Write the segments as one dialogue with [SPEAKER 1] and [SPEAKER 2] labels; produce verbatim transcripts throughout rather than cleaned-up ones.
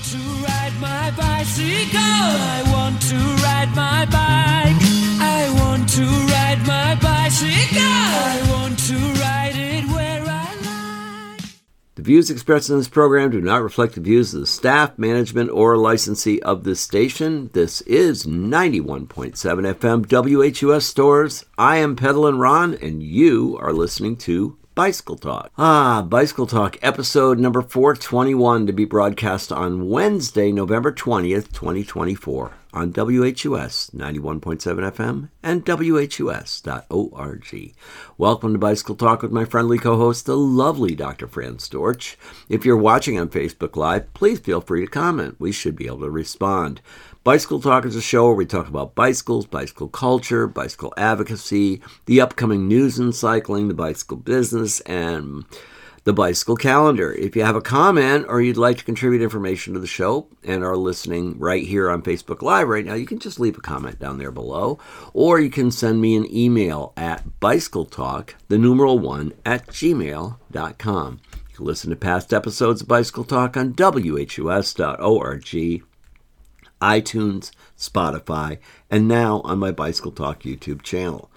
[SPEAKER 1] to ride my bicycle. I want to ride my bike. I want to ride my bicycle. I want to ride it where I like.
[SPEAKER 2] The views expressed in this program do not reflect the views of the staff, management, or licensee of this station. This is ninety-one point seven F M W H U S Stores. I am Pedalin' Ron, and you are listening to Bicycle Talk. Ah, Bicycle Talk, episode number four twenty-one, to be broadcast on Wednesday, November twentieth, twenty twenty-four, on W H U S ninety-one point seven F M and W H U S dot org. Welcome to Bicycle Talk with my friendly co-host, the lovely Doctor Fran Storch. If you're watching on Facebook Live, please feel free to comment. We should be able to respond. Bicycle Talk is a show where we talk about bicycles, bicycle culture, bicycle advocacy, the upcoming news in cycling, the bicycle business, and the bicycle calendar. If you have a comment or you'd like to contribute information to the show and are listening right here on Facebook Live right now, you can just leave a comment down there below, or you can send me an email at bicycletalk, the numeral one, at gmail dot com. You can listen to past episodes of Bicycle Talk on W H U S dot org, iTunes, Spotify, and now on my Bicycle Talk YouTube channel.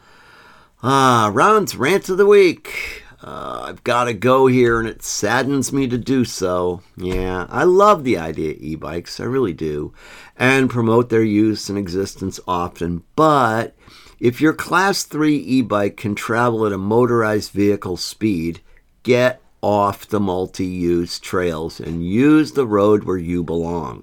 [SPEAKER 2] Ah, Ron's Rant of the Week. Uh, I've got to go here, and it saddens me to do so. Yeah, I love the idea of e-bikes, I really do, and promote their use and existence often, but if your class three e-bike can travel at a motorized vehicle speed, get off the multi-use trails and use the road where you belong.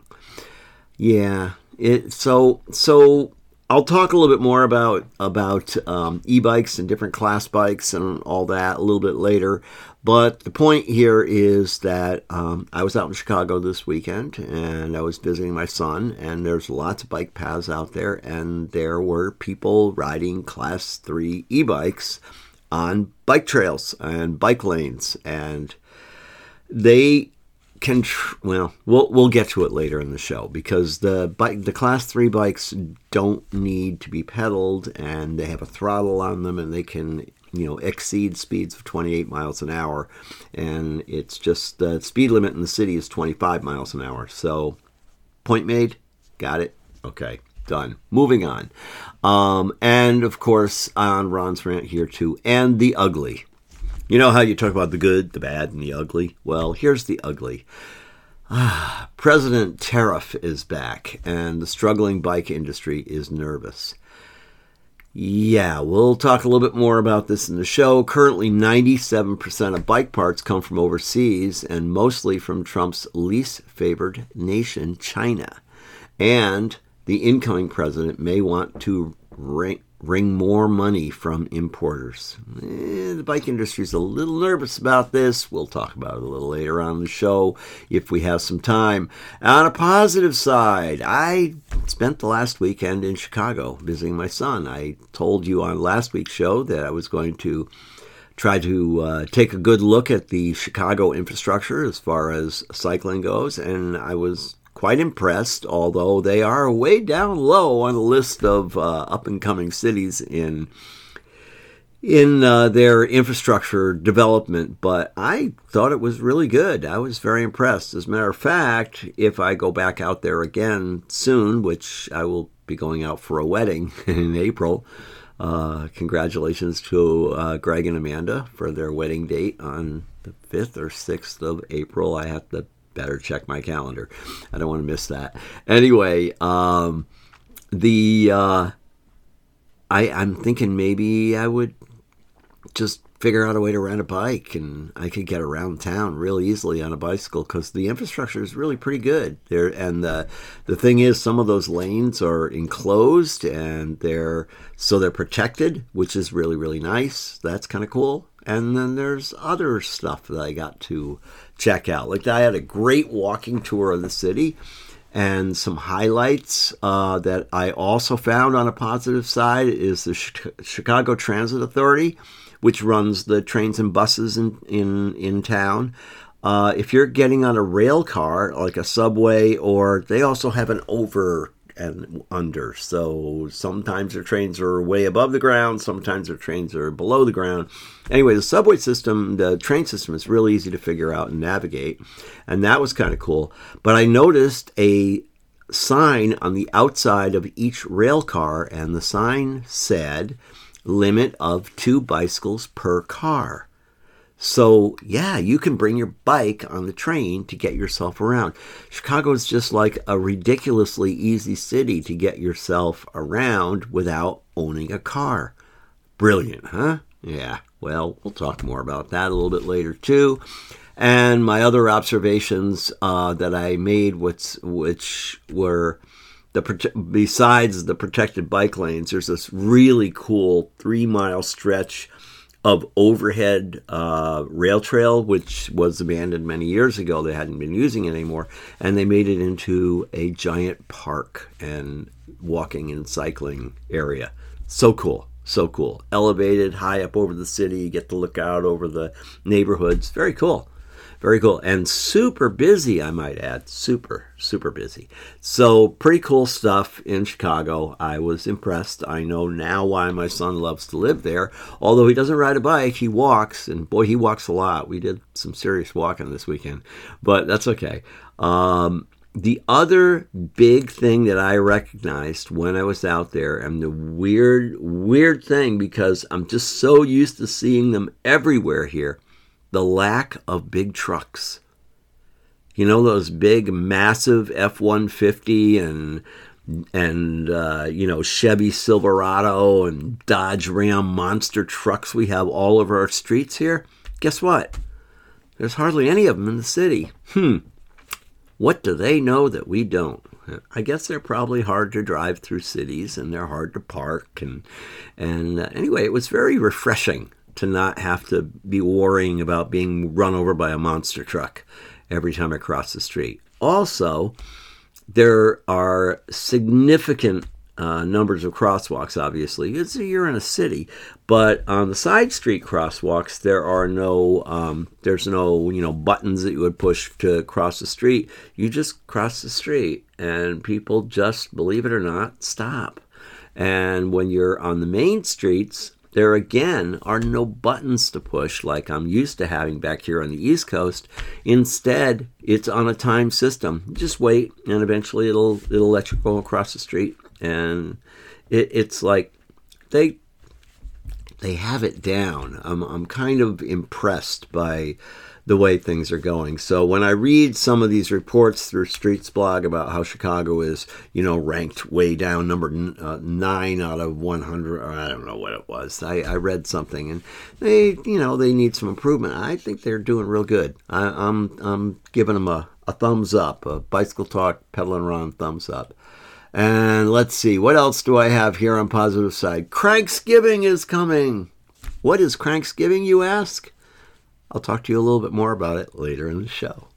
[SPEAKER 2] Yeah, it so so I'll talk a little bit more about about um, e-bikes and different class bikes and all that a little bit later. But the point here is that um, I was out in Chicago this weekend and I was visiting my son, and there's lots of bike paths out there, and there were people riding class three e-bikes on bike trails and bike lanes, and they can tr- well we'll we'll get to it later in the show, because the bike the class three bikes don't need to be pedaled, and they have a throttle on them, and they can you know exceed speeds of twenty-eight miles an hour, and it's just the speed limit in the city is twenty-five miles an hour. So point made, got it, okay, done, moving on. Um and of course on Ron's Rant here too, and the ugly. You know how you talk about the good, the bad, and the ugly? Well, here's the ugly. Ah, President Tariff is back, and the struggling bike industry is nervous. Yeah, we'll talk a little bit more about this in the show. Currently, ninety-seven percent of bike parts come from overseas, and mostly from Trump's least favored nation, China. And the incoming president may want to rank wring more money from importers. Eh, the bike industry is a little nervous about this. We'll talk about it a little later on in the show if we have some time. On a positive side, I spent the last weekend in Chicago visiting my son. I told you on last week's show that I was going to try to uh, take a good look at the Chicago infrastructure as far as cycling goes, and I was quite impressed, although they are way down low on the list of uh, up-and-coming cities in in uh, their infrastructure development. But I thought it was really good. I was very impressed. As a matter of fact, if I go back out there again soon, which I will be going out for a wedding in April, uh, congratulations to uh, Greg and Amanda for their wedding date on the fifth or sixth of April. I have to better check my calendar. I don't want to miss that. Anyway, um, the uh, I, I'm thinking maybe I would just figure out a way to rent a bike, and I could get around town real easily on a bicycle, because the infrastructure is really pretty good there. And the the thing is, some of those lanes are enclosed, and they're so they're protected, which is really really nice. That's kind of cool. And then there's other stuff that I got to check out. Like, I had a great walking tour of the city, and some highlights uh, that I also found on a positive side is the Chicago Transit Authority, which runs the trains and buses in, in, in town. Uh, if you're getting on a rail car, like a subway, or they also have an over and under. So sometimes their trains are way above the ground, sometimes their trains are below the ground. Anyway, the subway system, the train system is really easy to figure out and navigate, and that was kind of cool. But I noticed a sign on the outside of each rail car, and the sign said limit of two bicycles per car. So, yeah, you can bring your bike on the train to get yourself around. Chicago is just like a ridiculously easy city to get yourself around without owning a car. Brilliant, huh? Yeah, well, we'll talk more about that a little bit later, too. And my other observations uh, that I made, which, which were, the besides the protected bike lanes, there's this really cool three-mile stretch of overhead uh, rail trail, which was abandoned many years ago. They hadn't been using it anymore, and they made it into a giant park and walking and cycling area. So cool, so cool. Elevated, high up over the city. You get to look out over the neighborhoods. Very cool. Very cool. And super busy, I might add. Super, super busy. So pretty cool stuff in Chicago. I was impressed. I know now why my son loves to live there. Although he doesn't ride a bike, he walks. And boy, he walks a lot. We did some serious walking this weekend. But that's okay. Um, the other big thing that I recognized when I was out there, and the weird, weird thing, because I'm just so used to seeing them everywhere here, the lack of big trucks. You know, those big, massive F one fifty and, and uh, you know, Chevy Silverado and Dodge Ram monster trucks we have all over our streets here? Guess what? There's hardly any of them in the city. Hmm. What do they know that we don't? I guess they're probably hard to drive through cities, and they're hard to park. And, and uh, anyway, it was very refreshing to not have to be worrying about being run over by a monster truck every time I cross the street. Also, there are significant uh, numbers of crosswalks, obviously. It's, you're in a city, but on the side street crosswalks, there are no, um, there's no, you know, buttons that you would push to cross the street. You just cross the street, and people just, believe it or not, stop. And when you're on the main streets, there again are no buttons to push like I'm used to having back here on the East Coast. Instead, it's on a time system. Just wait, and eventually it'll it'll let you go across the street. And it, it's like they they have it down. I'm I'm kind of impressed by the way things are going. So when I read some of these reports through Streets Blog about how Chicago is, you know, ranked way down, number uh, nine out of one hundred, or I don't know what it was. I, I read something, and they, you know, they need some improvement. I think they're doing real good. I, I'm I'm giving them a, a thumbs up, a Bicycle Talk, Pedal and Run thumbs up. And let's see, what else do I have here on positive side? Cranksgiving is coming. What is Cranksgiving, you ask? I'll talk to you a little bit more about it later in the show.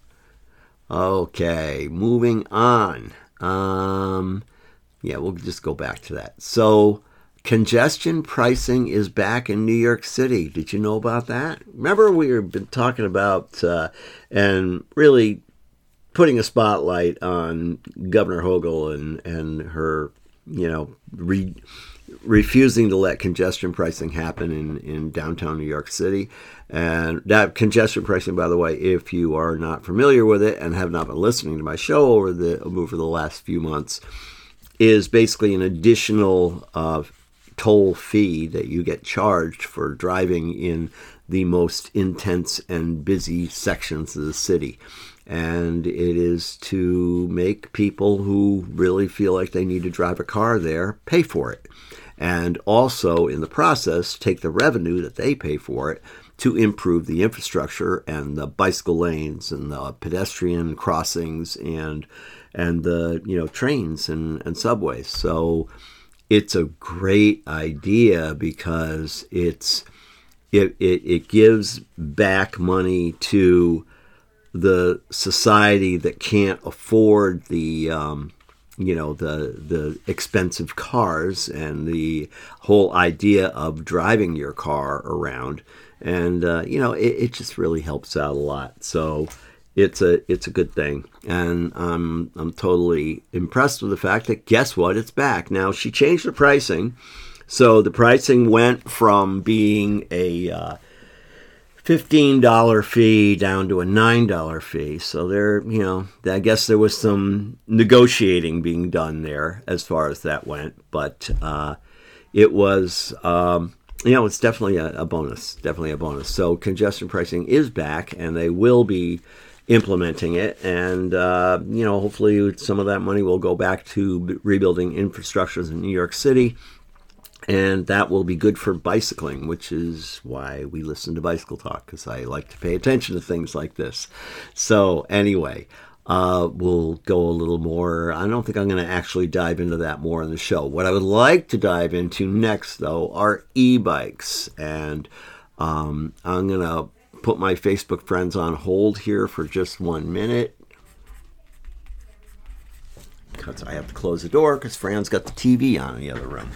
[SPEAKER 2] Okay, moving on. Um, yeah, we'll just go back to that. So, congestion pricing is back in New York City. Did you know about that? Remember we've been talking about uh, and really putting a spotlight on Governor Hochul and, and her, you know, re- refusing to let congestion pricing happen in, in downtown New York City. And that congestion pricing, by the way, if you are not familiar with it and have not been listening to my show over the over the last few months, is basically an additional uh, toll fee that you get charged for driving in the most intense and busy sections of the city. And it is to make people who really feel like they need to drive a car there pay for it. And also, in the process, take the revenue that they pay for it to improve the infrastructure and the bicycle lanes and the pedestrian crossings and and the, you know, trains and, and subways. So it's a great idea because it's it, it it gives back money to the society that can't afford the um, you know, the the expensive cars and the whole idea of driving your car around. And, uh, you know, it, it just really helps out a lot. So it's a it's a good thing, and I'm I'm totally impressed with the fact that guess what, it's back now. She changed the pricing, so the pricing went from being a uh, fifteen dollars fee down to a nine dollars fee. So there, you know, I guess there was some negotiating being done there as far as that went, but uh, it was. Um, You know, it's definitely a, a bonus, definitely a bonus. So congestion pricing is back, and they will be implementing it. And, uh, you know, hopefully some of that money will go back to rebuilding infrastructures in New York City. And that will be good for bicycling, which is why we listen to Bicycle Talk, because I like to pay attention to things like this. So anyway, Uh, we'll go a little more. I don't think I'm going to actually dive into that more in the show. What I would like to dive into next, though, are e-bikes. And um, I'm going to put my Facebook friends on hold here for just one minute, because I have to close the door because Fran's got the T V on in the other room.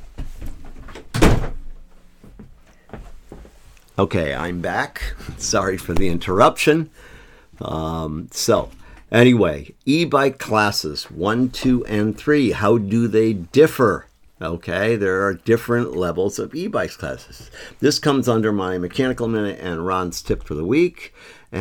[SPEAKER 2] Okay, I'm back. Sorry for the interruption. Um, so... Anyway, e-bike classes one, two, and three. How do they differ? Okay, there are different levels of e-bikes classes. This comes under my Mechanical Minute and Ron's Tip for the Week.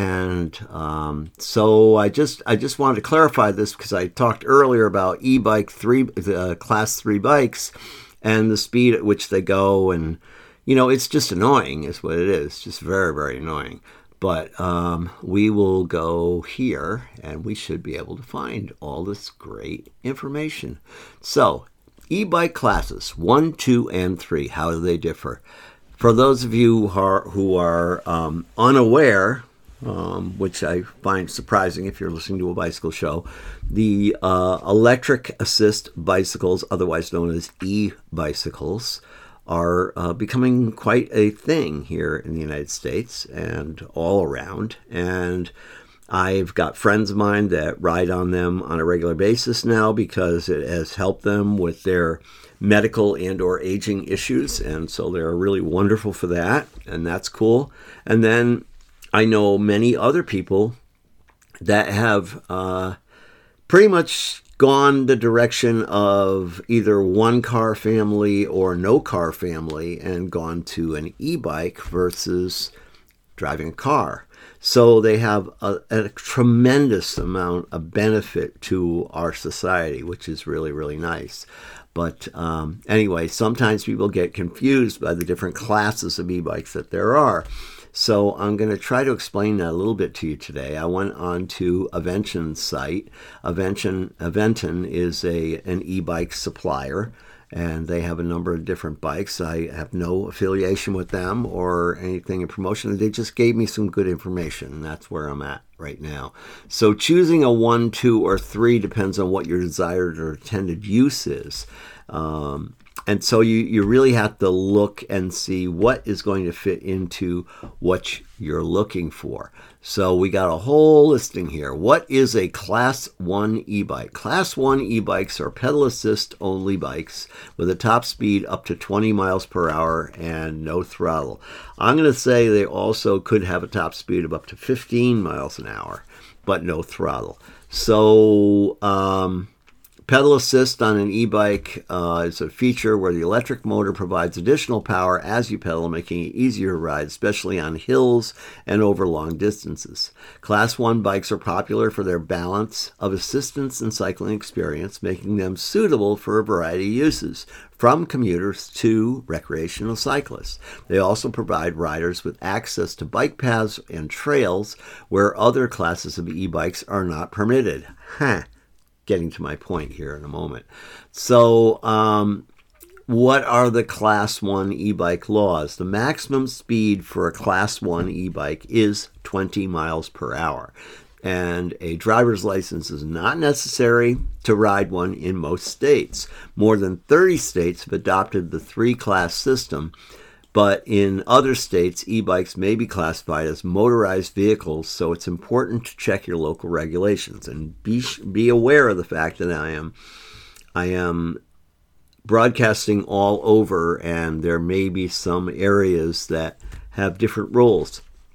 [SPEAKER 2] And um, so I just I just wanted to clarify this because I talked earlier about e-bike three, uh, class three bikes and the speed at which they go. And, you know, it's just annoying is what it is. Just very, very annoying. But um, we will go here, and we should be able to find all this great information. So, e-bike classes one, two, and three. How do they differ? For those of you who are, who are um, unaware, um, which I find surprising if you're listening to a bicycle show, the uh, electric assist bicycles, otherwise known as e-bicycles, are uh, becoming quite a thing here in the United States and all around. And I've got friends of mine that ride on them on a regular basis now because it has helped them with their medical and or aging issues. And so they're really wonderful for that. And that's cool. And then I know many other people that have uh, pretty much gone the direction of either one car family or no car family and gone to an e-bike versus driving a car. So they have a, a tremendous amount of benefit to our society, which is really, really nice. But um, anyway, sometimes people get confused by the different classes of e-bikes that there are. So I'm going to try to explain that a little bit to you today. I went on to Avention's site. Avention, Aventon is a an e-bike supplier, and they have a number of different bikes. I have no affiliation with them or anything in promotion. They just gave me some good information, and that's where I'm at right now. So choosing a one, two, or three depends on what your desired or intended use is. Um, And so you, you really have to look and see what is going to fit into what you're looking for. So we got a whole listing here. What is a Class one e-bike? Class one e-bikes are pedal assist only bikes with a top speed up to twenty miles per hour and no throttle. I'm going to say they also could have a top speed of up to fifteen miles an hour, but no throttle. So, um... pedal assist on an e-bike uh, is a feature where the electric motor provides additional power as you pedal, making it easier to ride, especially on hills and over long distances. Class one bikes are popular for their balance of assistance and cycling experience, making them suitable for a variety of uses, from commuters to recreational cyclists. They also provide riders with access to bike paths and trails where other classes of e-bikes are not permitted. Huh. Getting to my point here in a moment. So, um, what are the Class one e-bike laws? The maximum speed for a Class one e-bike is twenty miles per hour. And a driver's license is not necessary to ride one in most states. More than thirty states have adopted the three-class system, but in other states, e-bikes may be classified as motorized vehicles, so it's important to check your local regulations and be be aware of the fact that I am I am broadcasting all over, and there may be some areas that have different rules.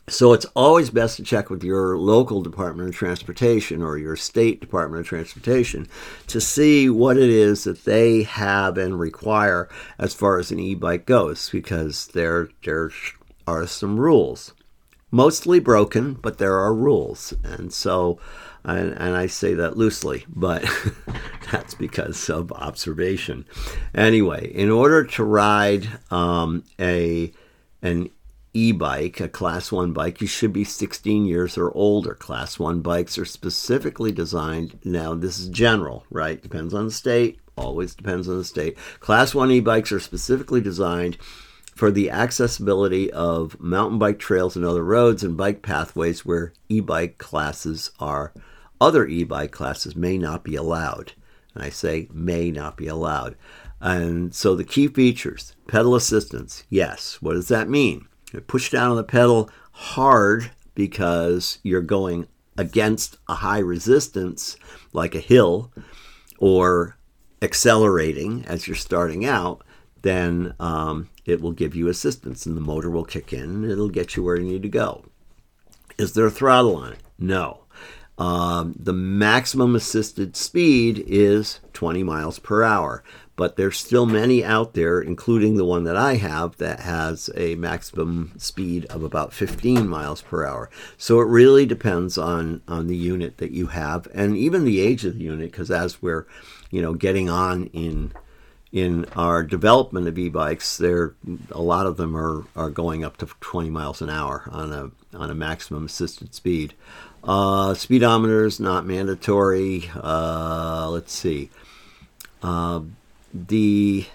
[SPEAKER 2] So it's always best to check with your local Department of Transportation or your state Department of Transportation to see what it is that they have and require as far as an e-bike goes, because there, there are some rules. Mostly broken, but there are rules. And so, and, and I say that loosely, but that's because of observation. Anyway, in order to ride um, a an e-bike, a class one bike, you should be sixteen years or older. Class one bikes are specifically designed, now this is general, right? Depends on the state, always depends on the state. Class one e-bikes are specifically designed for the accessibility of mountain bike trails and other roads and bike pathways where e-bike classes are, other e-bike classes may not be allowed. And I say may not be allowed. And so the key features, pedal assistance, yes. What does that mean? Push down on the pedal hard because you're going against a high resistance like a hill, or accelerating as you're starting out, then um, it will give you assistance and the motor will kick in and it'll get you where you need to go. Is there a throttle on it? No. Um, the maximum assisted speed is twenty miles per hour, but there's still many out there, including the one that I have, that has a maximum speed of about fifteen miles per hour. So it really depends on, on the unit that you have and even the age of the unit, because as we're, you know, getting on in in our development of e-bikes, there a lot of them are, are going up to twenty miles an hour on a on a maximum assisted speed. Uh, speedometer is not mandatory. Uh, let's see. Uh, the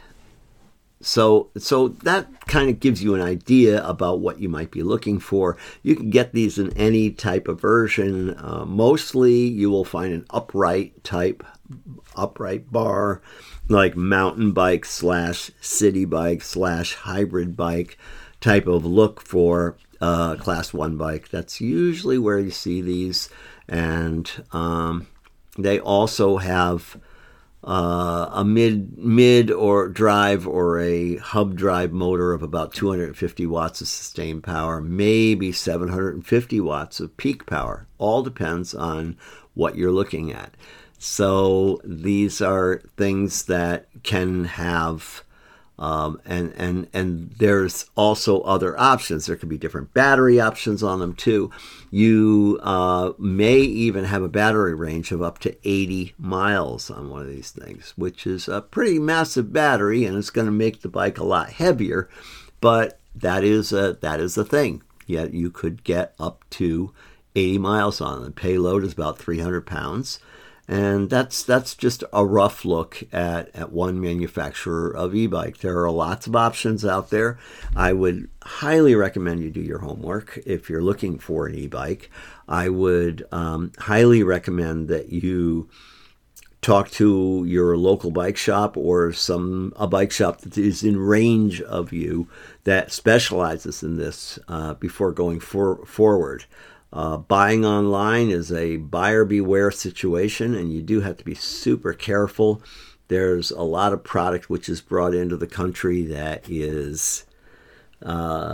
[SPEAKER 2] so so that kind of gives you an idea about what you might be looking for. You can get these in any type of version. Uh, mostly, you will find an upright type, upright bar, like mountain bike slash city bike slash hybrid bike type of look for uh, class one bike. That's usually where you see these. And um, they also have uh, a mid mid or drive or a hub drive motor of about two hundred fifty watts of sustained power, maybe seven hundred fifty watts of peak power. All depends on what you're looking at. So these are things that can have, um, and, and, and there's also other options. There could be different battery options on them too. You uh, may even have a battery range of up to eighty miles on one of these things, which is a pretty massive battery, and it's going to make the bike a lot heavier, but that is a, that is a thing. Yet you could get up to eighty miles on it. The payload is about three hundred pounds. And that's that's just a rough look at, at one manufacturer of e-bike. There are lots of options out there. I would highly recommend you do your homework if you're looking for an e-bike. I would um, highly recommend that you talk to your local bike shop or some a bike shop that is in range of you that specializes in this uh, before going for, forward. Uh, buying online is a buyer beware situation, and you do have to be super careful. There's a lot of product which is brought into the country that is, uh,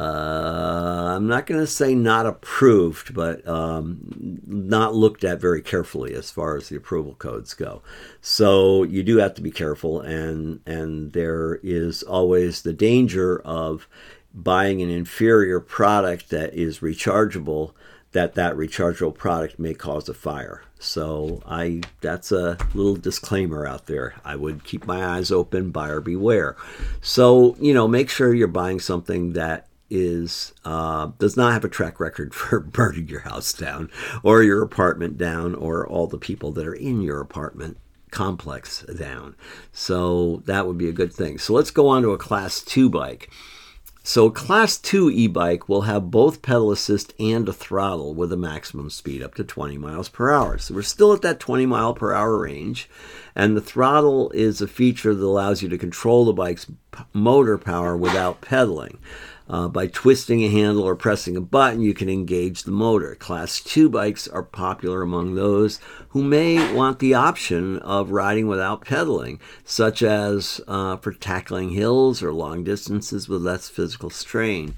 [SPEAKER 2] I'm not going to say not approved, but um, not looked at very carefully as far as the approval codes go. So you do have to be careful, and and there is always the danger of buying an inferior product that is rechargeable, that that rechargeable product may cause a fire. So I that's a little disclaimer out there. I would keep my eyes open, buyer beware. So, you know, make sure you're buying something that is uh, does not have a track record for burning your house down or your apartment down or all the people that are in your apartment complex down. So that would be a good thing. So let's go on to a class two bike. So class two e-bike will have both pedal assist and a throttle with a maximum speed up to twenty miles per hour. So we're still at that twenty mile per hour range. And the throttle is a feature that allows you to control the bike's motor power without pedaling. Uh, by twisting a handle or pressing a button, you can engage the motor. Class two bikes are popular among those who may want the option of riding without pedaling, such as uh, for tackling hills or long distances with less physical strain.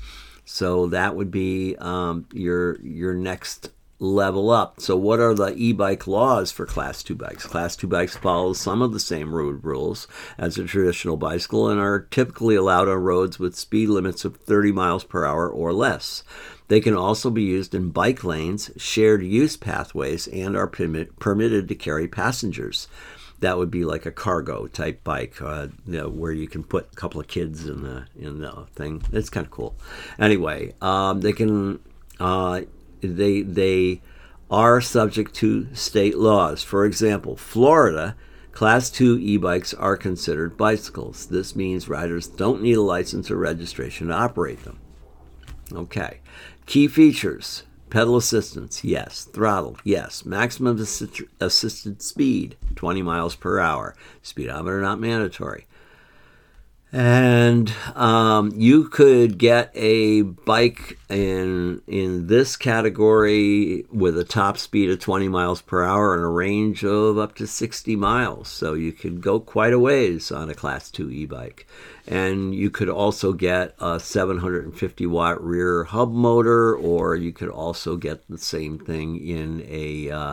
[SPEAKER 2] So that would be um, your your next level up. So what are the e-bike laws for Class two bikes? Class two bikes follow some of the same road rules as a traditional bicycle and are typically allowed on roads with speed limits of thirty miles per hour or less. They can also be used in bike lanes, shared use pathways, and are permit, permitted to carry passengers. That would be like a cargo type bike, uh, you know, where you can put a couple of kids in the in the thing. It's kind of cool. Anyway, um, they can uh, they they are subject to state laws. For example, Florida Class two e-bikes are considered bicycles. This means riders don't need a license or registration to operate them. Okay. Key features. Pedal assistance, yes. Throttle, yes. Maximum assist- assisted speed, twenty miles per hour. Speedometer not mandatory. And um, you could get a bike in in this category with a top speed of twenty miles per hour and a range of up to sixty miles. So you could go quite a ways on a Class two e-bike. And you could also get a seven hundred fifty watt rear hub motor, or you could also get the same thing in a uh,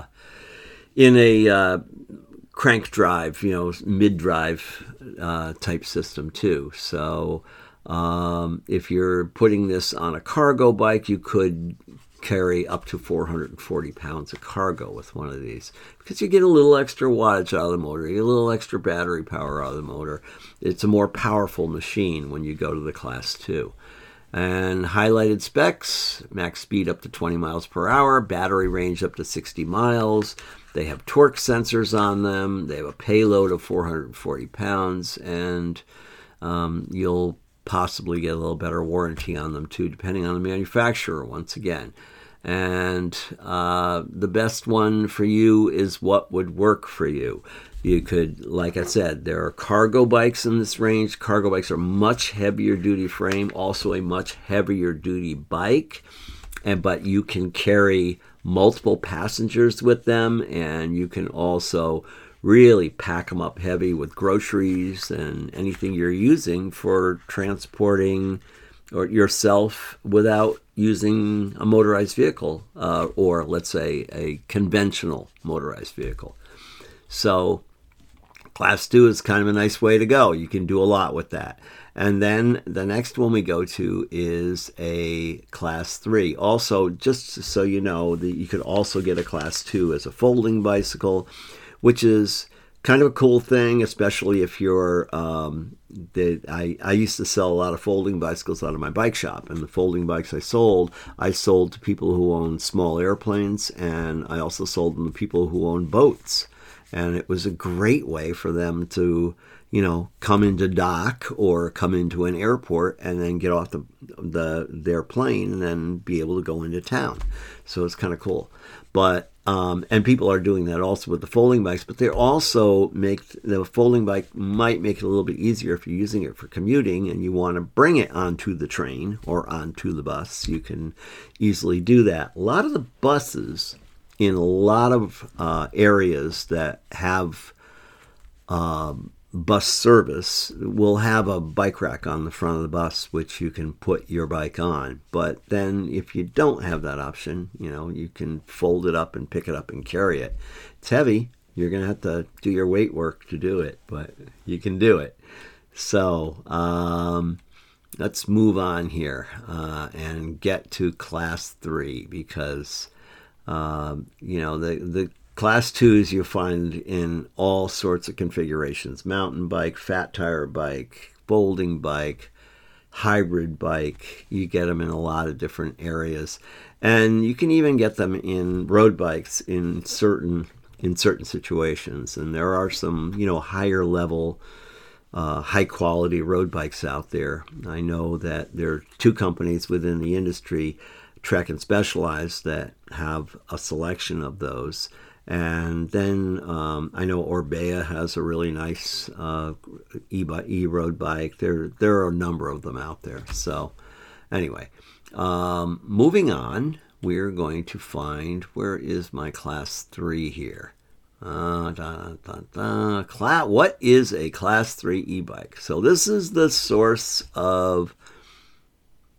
[SPEAKER 2] in a uh, crank drive, you know, mid drive uh, type system too. So um, if you're putting this on a cargo bike, you could carry up to four hundred forty pounds of cargo with one of these, because you get a little extra wattage out of the motor, you get a little extra battery power out of the motor. It's a more powerful machine when you go to the Class two. And highlighted specs: max speed up to twenty miles per hour, battery range up to sixty miles. They have torque sensors on them. They have a payload of four hundred forty pounds, and um, you'll possibly get a little better warranty on them too, depending on the manufacturer, once again. And uh, the best one for you is what would work for you. You could, like I said, there are cargo bikes in this range. Cargo bikes are much heavier duty frame, also a much heavier duty bike, and but you can carry multiple passengers with them, and you can also really pack them up heavy with groceries and anything you're using for transporting or yourself without using a motorized vehicle, uh, or let's say a conventional motorized vehicle. So Class two is kind of a nice way to go. You can do a lot with that. And then the next one we go to is a Class three. Also, just so you know, that you could also get a Class two as a folding bicycle, which is kind of a cool thing, especially if you're, um, the, I, I used to sell a lot of folding bicycles out of my bike shop, and the folding bikes I sold, I sold to people who own small airplanes, and I also sold them to people who own boats. And it was a great way for them to, you know, come into dock or come into an airport and then get off the, the their plane and then be able to go into town. So it's kind of cool. But um, and people are doing that also with the folding bikes, but they also make the folding bike might make it a little bit easier if you're using it for commuting and you want to bring it onto the train or onto the bus. You can easily do that. A lot of the buses in a lot of uh, areas that have um, bus service will have a bike rack on the front of the bus, which you can put your bike on. But then if you don't have that option, you know, you can fold it up and pick it up and carry it. It's heavy. You're going to have to do your weight work to do it, but you can do it. So um, let's move on here uh, and get to Class three, because Um, you know, the, the Class twos you find in all sorts of configurations: mountain bike, fat tire bike, folding bike, hybrid bike. You get them in a lot of different areas, and you can even get them in road bikes in certain in certain situations. And there are some, you know, higher level, uh, high quality road bikes out there. I know that there are two companies within the industry, Trek and Specialized, that have a selection of those. And then um, I know Orbea has a really nice uh, e e-road bike. There, there are a number of them out there. So anyway, um, moving on, we're going to find, where is my Class three here? Uh, da, da, da. Class, what is a Class three e-bike? So this is the source of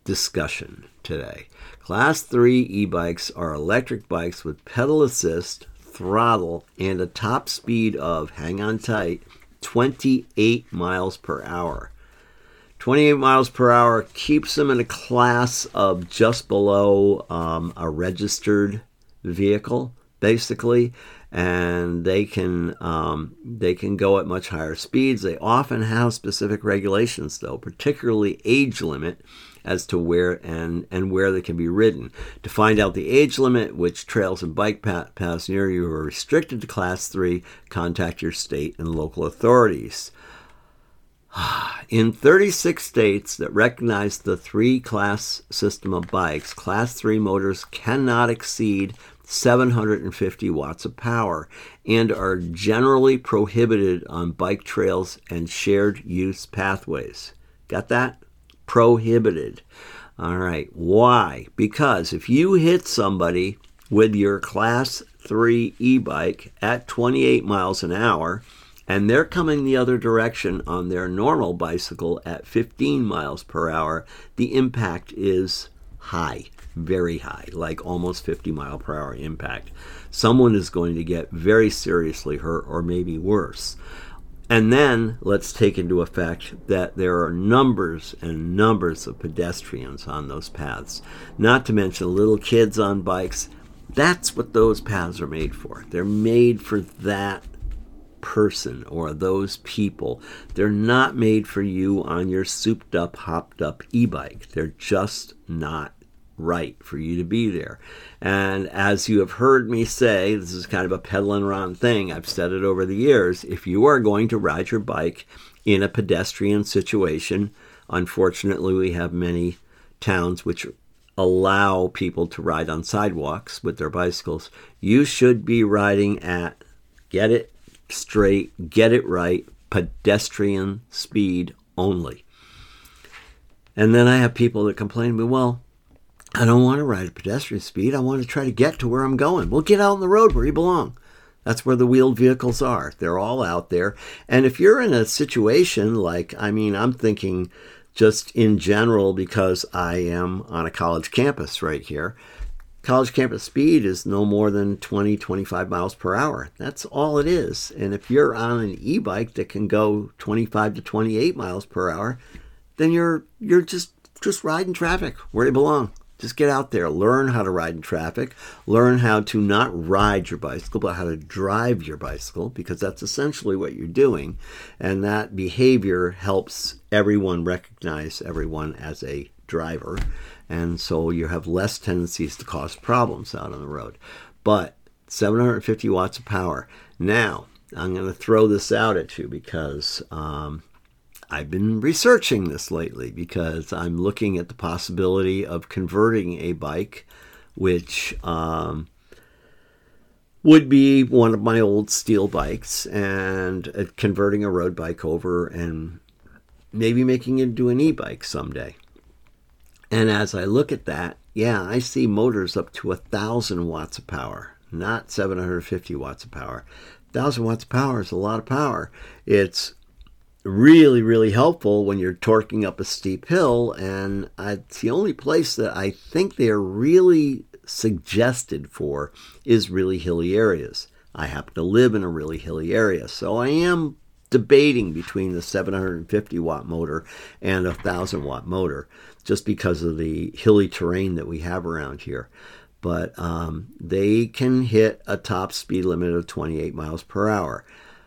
[SPEAKER 2] discussion today. Class three e-bikes are electric bikes with pedal assist, throttle, and a top speed of, hang on tight, twenty-eight miles per hour. twenty-eight miles per hour keeps them in a class of just below um, a registered vehicle, basically, and they can um, they can go at much higher speeds. They often have specific regulations, though, particularly age limit as to where and, and where they can be ridden. To find out the age limit, which trails and bike paths near you are restricted to Class three, contact your state and local authorities. In thirty-six states that recognize the three-class system of bikes, Class three motors cannot exceed seven hundred fifty watts of power and are generally prohibited on bike trails and shared use pathways. Got that? Prohibited. All right. Why? Because if you hit somebody with your Class three e-bike at twenty-eight miles an hour and they're coming the other direction on their normal bicycle at fifteen miles per hour, the impact is high, very high, like almost fifty mile per hour impact. Someone is going to get very seriously hurt or maybe worse. And then let's take into effect that there are numbers and numbers of pedestrians on those paths, not to mention little kids on bikes. That's what those paths are made for. They're made for that person or those people. They're not made for you on your souped up, hopped up e-bike. They're just not right for you to be there. And as you have heard me say, this is kind of a Pedalin' Ron thing. I've said it over the years. If you are going to ride your bike in a pedestrian situation, unfortunately we have many towns which allow people to ride on sidewalks with their bicycles. You should be riding at, get it straight, get it right, pedestrian speed only. And then I have people that complain to me, well, I don't want to ride at pedestrian speed. I want to try to get to where I'm going. Well, get out on the road where you belong. That's where the wheeled vehicles are. They're all out there. And if you're in a situation like, I mean, I'm thinking just in general because I am on a college campus right here. College campus speed is no more than twenty, twenty-five miles per hour. That's all it is. And if you're on an e-bike that can go twenty-five to twenty-eight miles per hour, then you're you're just just riding traffic where you belong. Just get out there, learn how to ride in traffic, learn how to not ride your bicycle, but how to drive your bicycle, because that's essentially what you're doing. And that behavior helps everyone recognize everyone as a driver. And so you have less tendencies to cause problems out on the road. But seven hundred fifty watts of power. Now, I'm going to throw this out at you because um, I've been researching this lately because I'm looking at the possibility of converting a bike, which um, would be one of my old steel bikes, and uh, converting a road bike over and maybe making it into an e-bike someday. And as I look at that, yeah, I see motors up to one thousand watts of power, not seven hundred fifty watts of power. one thousand watts of power is a lot of power. It's really, really helpful when you're torquing up a steep hill, and I, it's the only place that I think they're really suggested for is really hilly areas. I happen to live in a really hilly area, so I am debating between the seven hundred fifty watt motor and a one thousand watt motor just because of the hilly terrain that we have around here. But um, they can hit a top speed limit of twenty-eight miles per hour.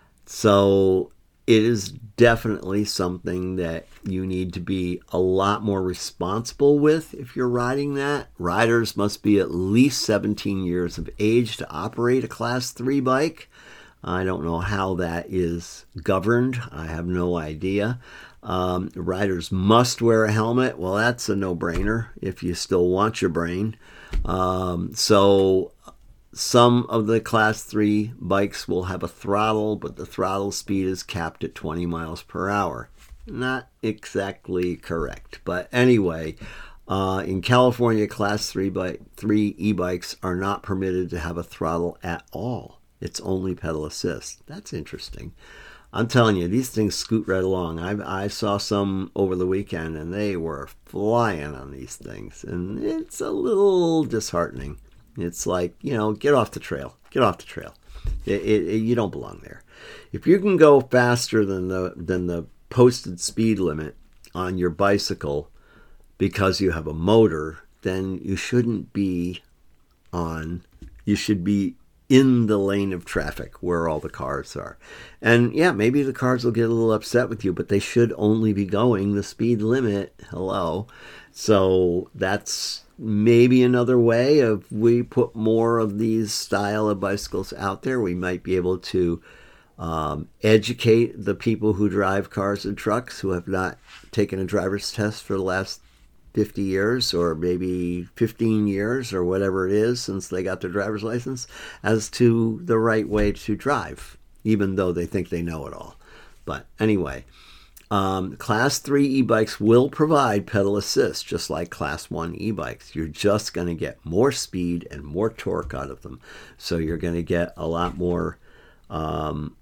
[SPEAKER 2] So it is definitely something that you need to be a lot more responsible with if you're riding that. Riders must be at least seventeen years of age to operate a Class three bike. I don't know how that is governed. I have no idea. Um, riders must wear a helmet. Well, that's a no-brainer if you still want your brain. Um, so some of the Class three bikes will have a throttle, but the throttle speed is capped at twenty miles per hour. Not exactly correct. But anyway, uh, in California, Class three, bike, three e-bikes are not permitted to have a throttle at all. It's only pedal assist. That's interesting. I'm telling you, these things scoot right along. I I saw some over the weekend, and they were flying on these things, and it's a little disheartening. It's like, you know, get off the trail. Get off the trail. It, it, it, you don't belong there. If you can go faster than the than the posted speed limit on your bicycle because you have a motor, then you shouldn't be on. You should be in the lane of traffic where all the cars are. And yeah, maybe the cars will get a little upset with you, but they should only be going the speed limit. Hello. So that's maybe another way of we put more of these style of bicycles out there. We might be able to um, educate the people who drive cars and trucks who have not taken a driver's test for the last fifty years or maybe fifteen years or whatever it is since they got their driver's license as to the right way to drive, even though they think they know it all. But anyway, um, Class three e-bikes will provide pedal assist just like Class one e-bikes. You're just going to get more speed and more torque out of them. So you're going to get a lot more um,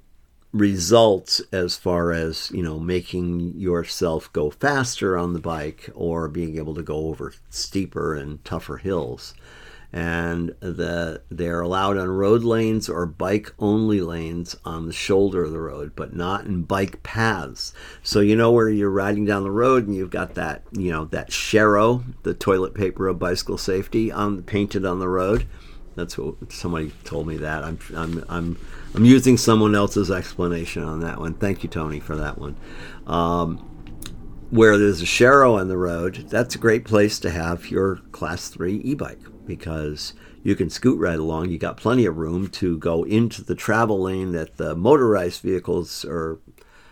[SPEAKER 2] results as far as, you know, making yourself go faster on the bike or being able to go over steeper and tougher hills. And the they're allowed on road lanes or bike only lanes on the shoulder of the road, but not in bike paths. So you know where you're riding down the road and you've got that, you know, that Shero, the toilet paper of bicycle safety, on painted on the road. That's what somebody told me that. I'm I'm I'm I'm using someone else's explanation on that one. Thank you, Tony, for that one. Um, where there's a Shero on the road, that's a great place to have your Class three e-bike because you can scoot right along. You got plenty of room to go into the travel lane that the motorized vehicles or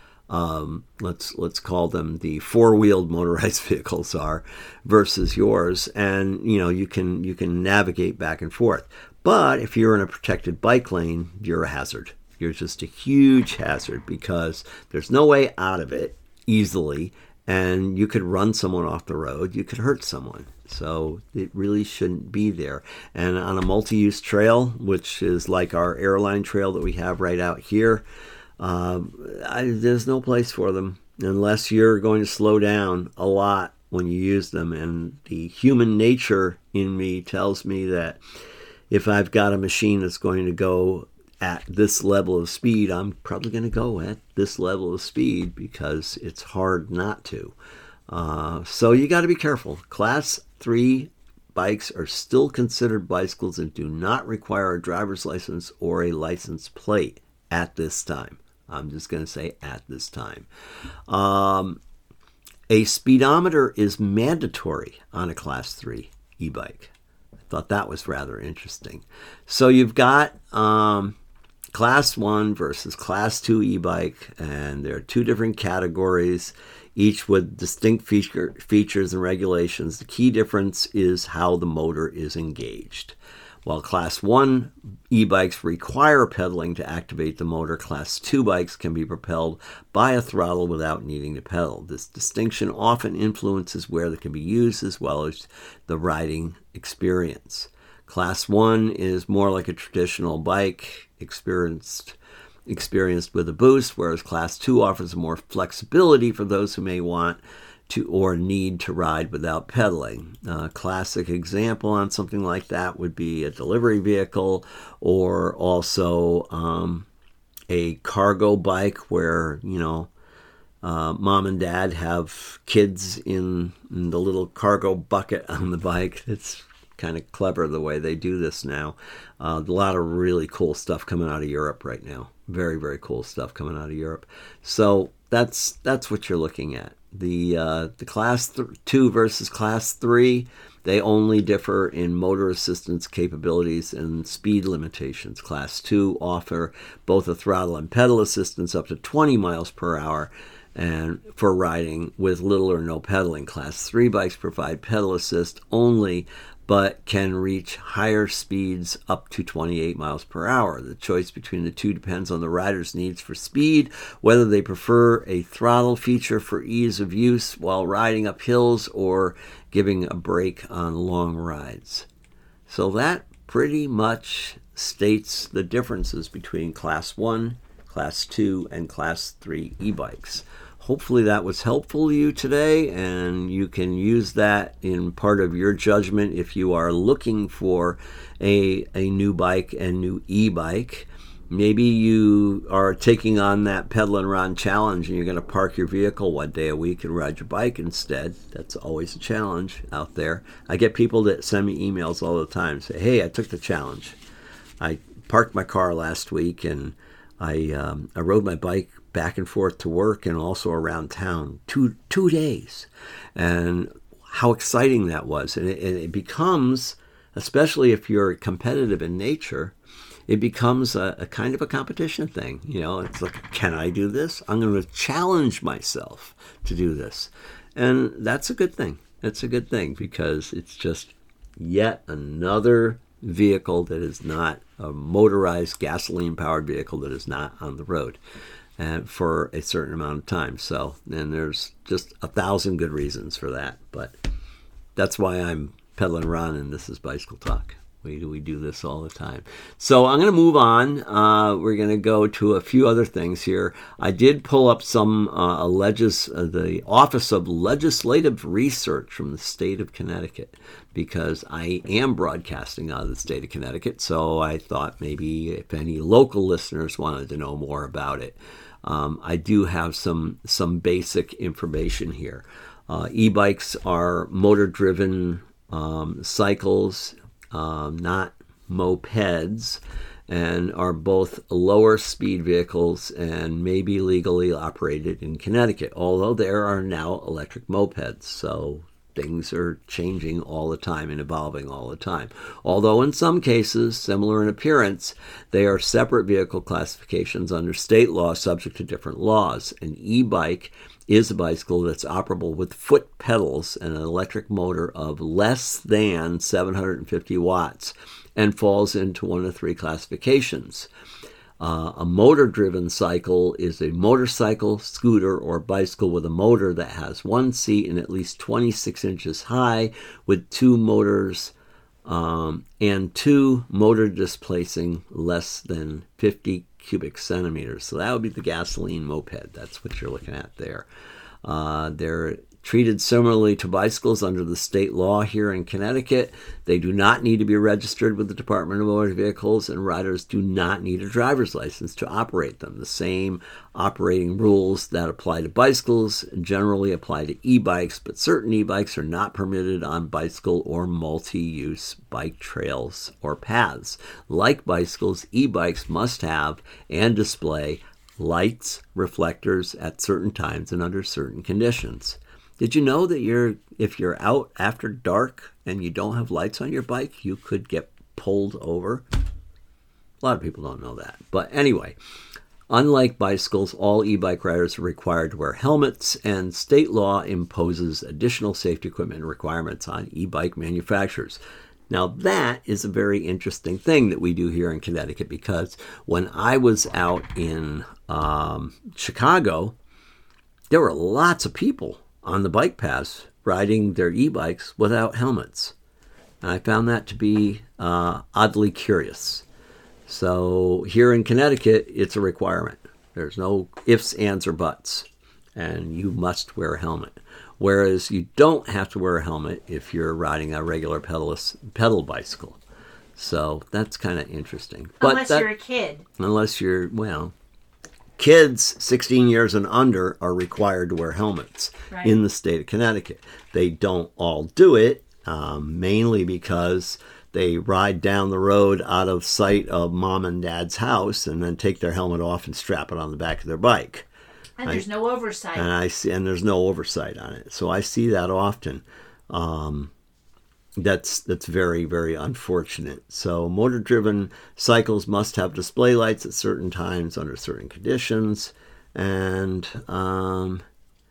[SPEAKER 2] Um, let's let's call them the four-wheeled motorized vehicles are versus yours, and you know you can you can navigate back and forth. But if you're in a protected bike lane, you're a hazard. You're just a huge hazard because there's no way out of it easily, and you could run someone off the road. You could hurt someone. So it really shouldn't be there. And on a multi-use trail, which is like our airline trail that we have right out here, Uh, I, there's no place for them unless you're going to slow down a lot when you use them. And the human nature in me tells me that if I've got a machine that's going to go at this level of speed, I'm probably going to go at this level of speed because it's hard not to. Uh, so you got to be careful. Class three bikes are still considered bicycles and do not require a driver's license or a license plate at this time. I'm just going to say at this time. Um, a speedometer is mandatory on a Class three e-bike. I thought that was rather interesting. So you've got um, Class one versus Class two e-bike, and there are two different categories, each with distinct feature, features and regulations. The key difference is how the motor is engaged. While Class one e-bikes require pedaling to activate the motor, Class two bikes can be propelled by a throttle without needing to pedal. This distinction often influences where they can be used as well as the riding experience. Class one is more like a traditional bike experienced, experienced with a boost, whereas Class two offers more flexibility for those who may want to or need to ride without pedaling. A classic example on something like that would be a delivery vehicle or also um, a cargo bike where, you know, uh, mom and dad have kids in, in the little cargo bucket on the bike. It's kind of clever the way they do this now. Uh, a lot of really cool stuff coming out of Europe right now. Very, very cool stuff coming out of Europe. So that's that's what you're looking at. The uh, the Class th- two versus Class three, they only differ in motor assistance capabilities and speed limitations. Class two offer both a throttle and pedal assistance up to twenty miles per hour and for riding with little or no pedaling. Class three bikes provide pedal assist only, but can reach higher speeds up to twenty-eight miles per hour. The choice between the two depends on the rider's needs for speed, whether they prefer a throttle feature for ease of use while riding up hills or giving a break on long rides. So that pretty much states the differences between Class one, Class two and Class three e-bikes. Hopefully that was helpful to you today, and you can use that in part of your judgment if you are looking for a, a new bike and new e-bike. Maybe you are taking on that Pedal and Ron challenge and you're going to park your vehicle one day a week and ride your bike instead. That's always a challenge out there. I get people that send me emails all the time, say, hey, I took the challenge. I parked my car last week and I um, I rode my bike back and forth to work and also around town two two days. And how exciting that was. And it, and it becomes, especially if you're competitive in nature, it becomes a, a kind of a competition thing. You know, it's like, can I do this? I'm going to challenge myself to do this. And that's a good thing. That's a good thing because it's just yet another vehicle that is not a motorized gasoline-powered vehicle that is not on the road and for a certain amount of time. So, and there's just a thousand good reasons for that. But that's why I'm Pedal and Ron, and this is Bicycle Talk. We do, we do this all the time. So I'm going to move on. Uh, we're going to go to a few other things here. I did pull up some uh, alleges, uh, the Office of Legislative Research from the state of Connecticut, because I am broadcasting out of the state of Connecticut. So I thought maybe if any local listeners wanted to know more about it, um, I do have some some basic information here. Uh, e-bikes are motor-driven um, cycles. Um, not mopeds, and are both lower speed vehicles and may be legally operated in Connecticut, although there are now electric mopeds. So things are changing all the time and evolving all the time. Although in some cases, similar in appearance, they are separate vehicle classifications under state law subject to different laws. An e-bike is a bicycle that's operable with foot pedals and an electric motor of less than seven hundred fifty watts and falls into one of three classifications. Uh, a motor-driven cycle is a motorcycle, scooter, or bicycle with a motor that has one seat and at least twenty-six inches high with two motors um, and two motor displacing less than fifty cubic centimeters. So that would be the gasoline moped. That's what you're looking at there. Uh, they're treated similarly to bicycles under the state law here in Connecticut. They do not need to be registered with the Department of Motor Vehicles, and riders do not need a driver's license to operate them. The same operating rules that apply to bicycles generally apply to e-bikes, but certain e-bikes are not permitted on bicycle or multi-use bike trails or paths. Like bicycles, e-bikes must have and display lights, reflectors at certain times and under certain conditions. Did you know that you're if you're out after dark and you don't have lights on your bike, you could get pulled over? A lot of people don't know that. But anyway, unlike bicycles, all e-bike riders are required to wear helmets, and state law imposes additional safety equipment requirements on e-bike manufacturers. Now, that is a very interesting thing that we do here in Connecticut, because when I was out in um, Chicago, there were lots of people on the bike paths riding their e-bikes without helmets. And I found that to be uh, oddly curious. So here in Connecticut, it's a requirement. There's no ifs, ands, or buts. And you must wear a helmet. Whereas you don't have to wear a helmet if you're riding a regular pedal, pedal bicycle. So that's kind of interesting.
[SPEAKER 3] Unless
[SPEAKER 2] but that,
[SPEAKER 3] you're a kid.
[SPEAKER 2] Unless you're, well... Kids sixteen years and under are required to wear helmets right. in the state of Connecticut. They don't all do it, um, mainly because they ride down the road out of sight of mom and dad's house and then take their helmet off and strap it on the back of their bike.
[SPEAKER 3] And there's I, no oversight.
[SPEAKER 2] And I see, and there's no oversight on it. So I see that often. Um, That's that's very, very unfortunate. So motor-driven cycles must have display lights at certain times under certain conditions. And um,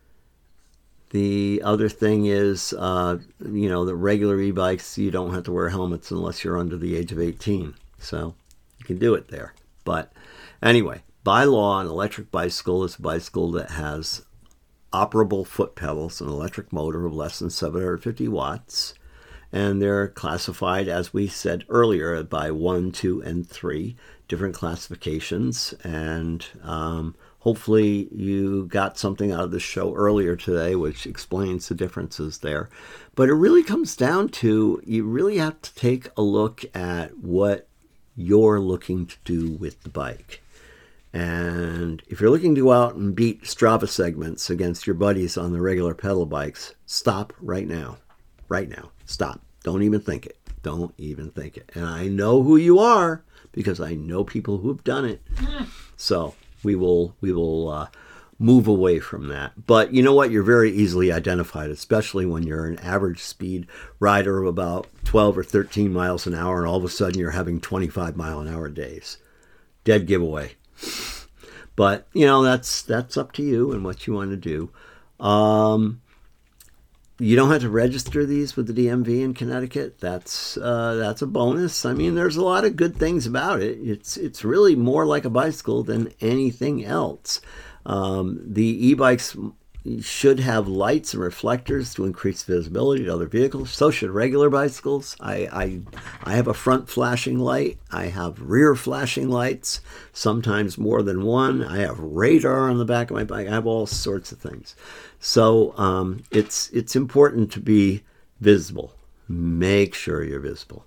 [SPEAKER 2] the other thing is, uh, you know, the regular e-bikes, you don't have to wear helmets unless you're under the age of eighteen. So you can do it there. But anyway, by law, an electric bicycle is a bicycle that has operable foot pedals, an electric motor of less than seven hundred fifty watts, and they're classified, as we said earlier, by one, two, and three different classifications. And um, hopefully you got something out of the show earlier today, which explains the differences there. But it really comes down to, you really have to take a look at what you're looking to do with the bike. And if you're looking to go out and beat Strava segments against your buddies on the regular pedal bikes, stop right now. Right now. Stop. Don't even think it. Don't even think it. And I know who you are because I know people who have done it. So we will we will uh, move away from that. But you know what? You're very easily identified, especially when you're an average speed rider of about twelve or thirteen miles an hour, and all of a sudden you're having twenty-five mile an hour days. Dead giveaway. But, you know, that's that's up to you and what you want to do. Um, you don't have to register these with the D M V in Connecticut. That's uh, that's a bonus. I mean, there's a lot of good things about it. It's it's really more like a bicycle than anything else. Um, the e-bikes should have lights and reflectors to increase visibility to other vehicles. So should regular bicycles. I, I, I have a front flashing light. I have rear flashing lights, sometimes more than one. I have radar on the back of my bike. I have all sorts of things. So um, it's it's important to be visible. Make sure you're visible.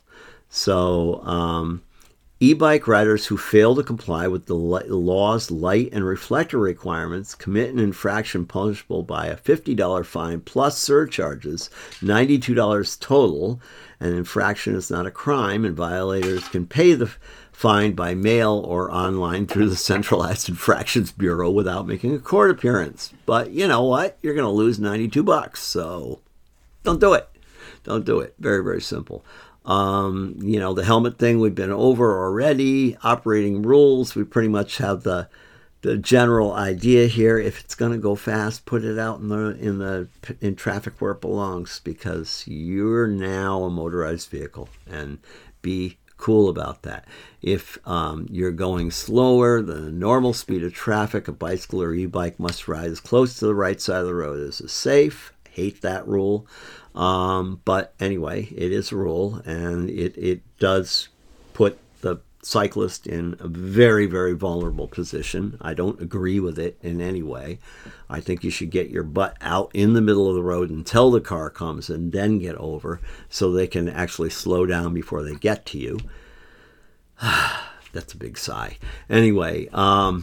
[SPEAKER 2] So um, e-bike riders who fail to comply with the law's light and reflector requirements commit an infraction punishable by a fifty dollars fine plus surcharges, ninety-two dollars total. An infraction is not a crime, and violators can pay the fine by mail or online through the Centralized Infractions Bureau without making a court appearance. But you know what? You're going to lose ninety-two bucks, so don't do it. Don't do it. Very, very simple. Um, you know, the helmet thing we've been over already. Operating rules, we pretty much have the the general idea here. If it's going to go fast, put it out in the in the in traffic where it belongs, because you're now a motorized vehicle, and be cool about that. If um, you're going slower than the normal speed of traffic, a bicycle or e-bike must ride as close to the right side of the road as is safe. Hate that rule. Um, but anyway, it is a rule, and it, it does put the cyclist in a very, very vulnerable position. I don't agree with it in any way. I think you should get your butt out in the middle of the road until the car comes and then get over so they can actually slow down before they get to you. That's a big sigh. Anyway, um,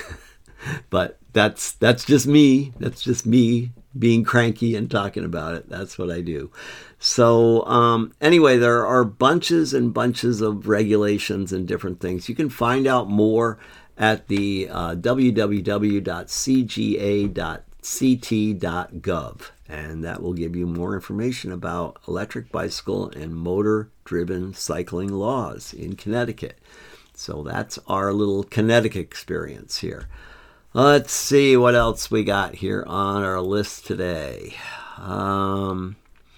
[SPEAKER 2] but that's that's just me. That's just me being cranky and talking about it. That's what I do. So um, anyway, there are bunches and bunches of regulations and different things. You can find out more at the uh, w w w dot c g a dot c t dot gov, and that will give you more information about electric bicycle and motor-driven cycling laws in Connecticut. So that's our little Connecticut experience here. Let's see what else we got here on our list today. Um,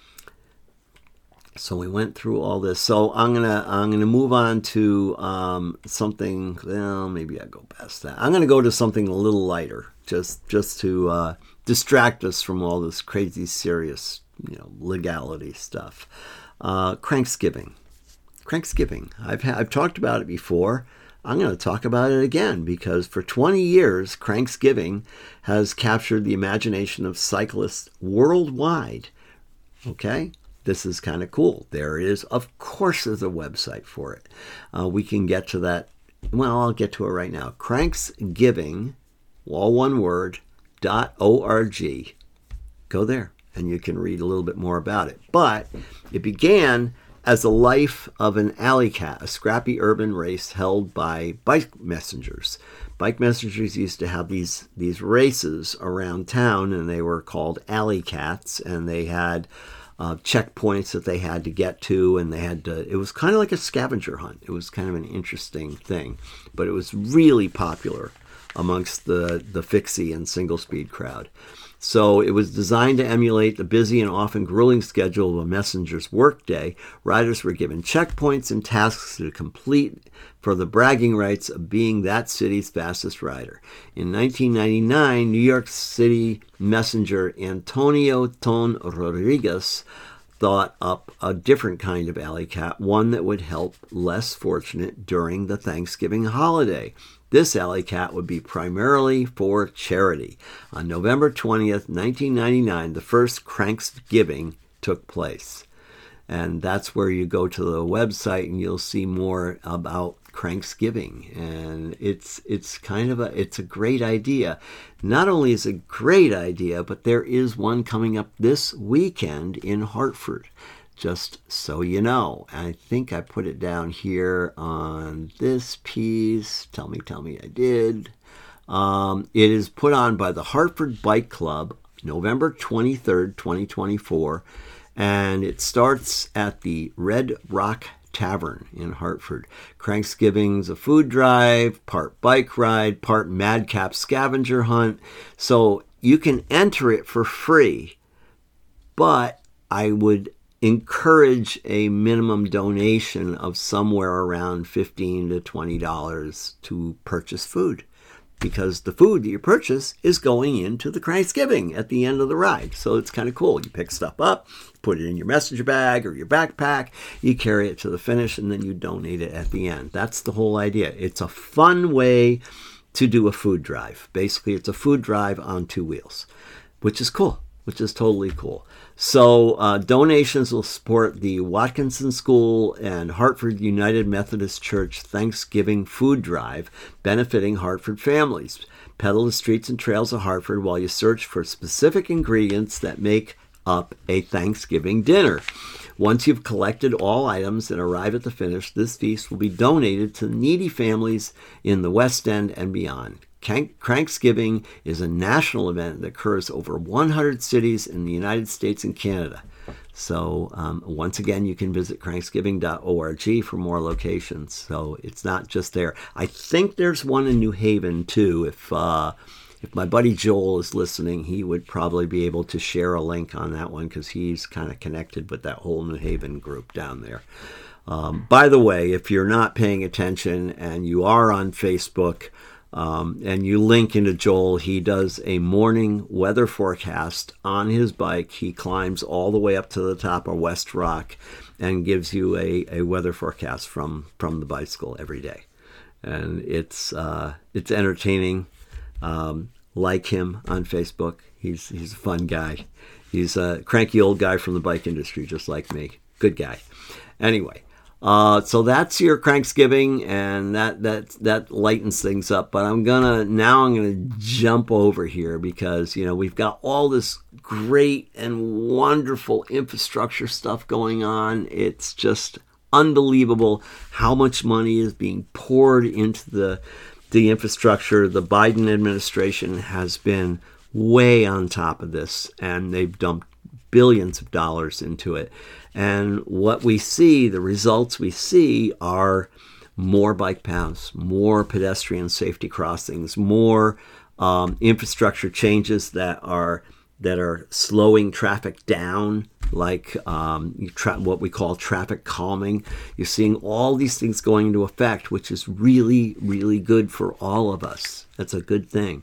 [SPEAKER 2] so we went through all this. So I'm gonna I'm gonna move on to um, something. Well, maybe I go past that. I'm gonna go to something a little lighter, just just to uh, distract us from all this crazy, serious, you know, legality stuff. Uh, Cranksgiving. Cranksgiving. I've ha- I've talked about it before. I'm going to talk about it again because for twenty years, Cranksgiving has captured the imagination of cyclists worldwide. Okay? This is kind of cool. There it is. Of course, there's a website for it. Uh, we can get to that. Well, I'll get to it right now. Cranksgiving, all one word, dot org. Go there and you can read a little bit more about it. But it began as the life of an alley cat, a scrappy urban race held by bike messengers. Bike messengers used to have these these races around town, and they were called alley cats, and they had uh, checkpoints that they had to get to, and they had to, it was kind of like a scavenger hunt. It was kind of an interesting thing, but it was really popular amongst the, the fixie and single-speed crowd. So it was designed to emulate the busy and often grueling schedule of a messenger's workday. Riders were given checkpoints and tasks to complete for the bragging rights of being that city's fastest rider. In nineteen ninety-nine, New York City messenger Antonio Ton Rodriguez thought up a different kind of alley cat, one that would help less fortunate during the Thanksgiving holiday. This alley cat would be primarily for charity. On November twentieth, nineteen ninety-nine, the first Cranksgiving took place. And that's where you go to the website and you'll see more about Cranksgiving. And it's it's kind of a it's a great idea. Not only is it a great idea, but there is one coming up this weekend in Hartford. Just so you know. I think I put it down here on this piece. Tell me, tell me I did. Um, it is put on by the Hartford Bike Club, November twenty-third, twenty twenty-four. And it starts at the Red Rock Tavern in Hartford. Cranksgiving's a food drive, part bike ride, part madcap scavenger hunt. So you can enter it for free, but I would encourage a minimum donation of somewhere around fifteen to twenty dollars to purchase food, because the food that you purchase is going into the Cranksgiving at the end of the ride. So it's kind of cool. You pick stuff up, put it in your messenger bag or your backpack, you carry it to the finish, and then you donate it at the end. That's the whole idea. It's a fun way to do a food drive. Basically, it's a food drive on two wheels, which is cool, which is totally cool. So uh, donations will support the Watkinson School and Hartford United Methodist Church Thanksgiving Food Drive, benefiting Hartford families. Pedal the streets and trails of Hartford while you search for specific ingredients that make up a Thanksgiving dinner. Once you've collected all items and arrive at the finish, this feast will be donated to needy families in the West End and beyond. Cranksgiving is a national event that occurs over one hundred cities in the United States and Canada. So um, once again, you can visit cranksgiving dot org for more locations. So it's not just there. I think there's one in New Haven too. If uh, if my buddy Joel is listening, he would probably be able to share a link on that one because he's kind of connected with that whole New Haven group down there. Um, by the way, if you're not paying attention and you are on Facebook, Um, and you link into Joel, he does a morning weather forecast on his bike. He climbs all the way up to the top of West Rock and gives you a, a weather forecast from, from the bicycle every day. And it's uh, it's entertaining. Um, like him on Facebook. He's, he's a fun guy. He's a cranky old guy from the bike industry, just like me. Good guy. Anyway. Uh, so that's your Cranksgiving, and that that that lightens things up. But I'm gonna now I'm gonna jump over here because you know we've got all this great and wonderful infrastructure stuff going on. It's just unbelievable how much money is being poured into the the infrastructure. The Biden administration has been way on top of this, and they've dumped billions of dollars into it. And what we see, the results we see are more bike paths, more pedestrian safety crossings, more um, infrastructure changes that are that are slowing traffic down, like um, tra- what we call traffic calming. You're seeing all these things going into effect, which is really, really good for all of us. That's a good thing.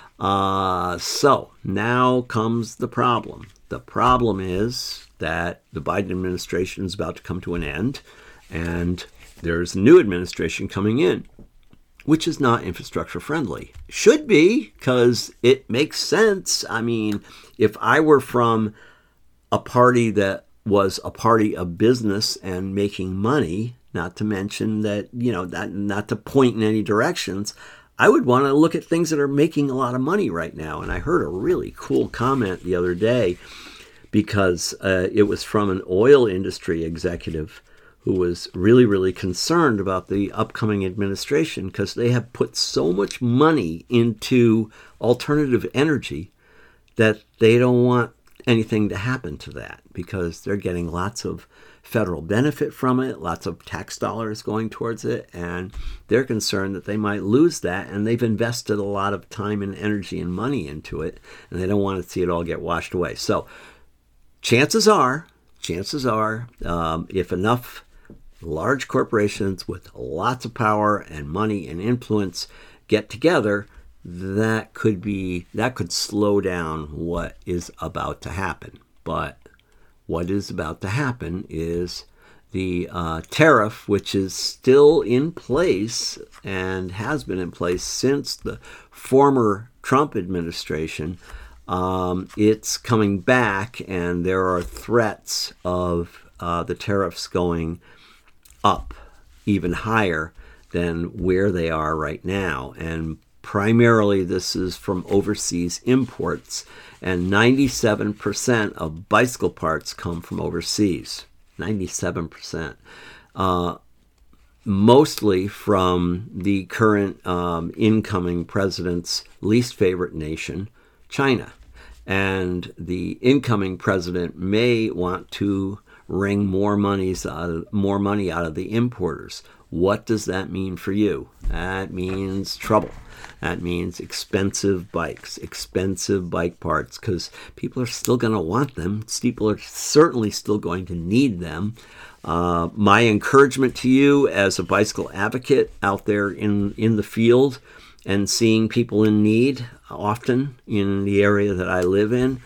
[SPEAKER 2] Uh, so now comes the problem. The problem is that the Biden administration is about to come to an end, and there's a new administration coming in, which is not infrastructure friendly. Should be, because it makes sense. I mean, if I were from a party that was a party of business and making money, not to mention that, you know, that, not to point in any directions, I would want to look at things that are making a lot of money right now. And I heard a really cool comment the other day, because uh, it was from an oil industry executive who was really, really concerned about the upcoming administration because they have put so much money into alternative energy that they don't want anything to happen to that because they're getting lots of federal benefit from it, lots of tax dollars going towards it, and they're concerned that they might lose that, and they've invested a lot of time and energy and money into it, and they don't want to see it all get washed away. So Chances are, chances are, um, if enough large corporations with lots of power and money and influence get together, that could be that could slow down what is about to happen. But what is about to happen is the uh, tariff, which is still in place and has been in place since the former Trump administration, um, it's coming back, and there are threats of uh, the tariffs going up even higher than where they are right now. And primarily this is from overseas imports, and ninety-seven percent of bicycle parts come from overseas. ninety-seven percent. Uh, mostly from the current um, incoming president's least favorite nation, China. And the incoming president may want to wring more monies out of, more money out of the importers. What does that mean for you? That means trouble. That means expensive bikes, expensive bike parts, because people are still going to want them. People are certainly still going to need them. Uh, my encouragement to you as a bicycle advocate out there in, in the field and seeing people in need often in the area that I live in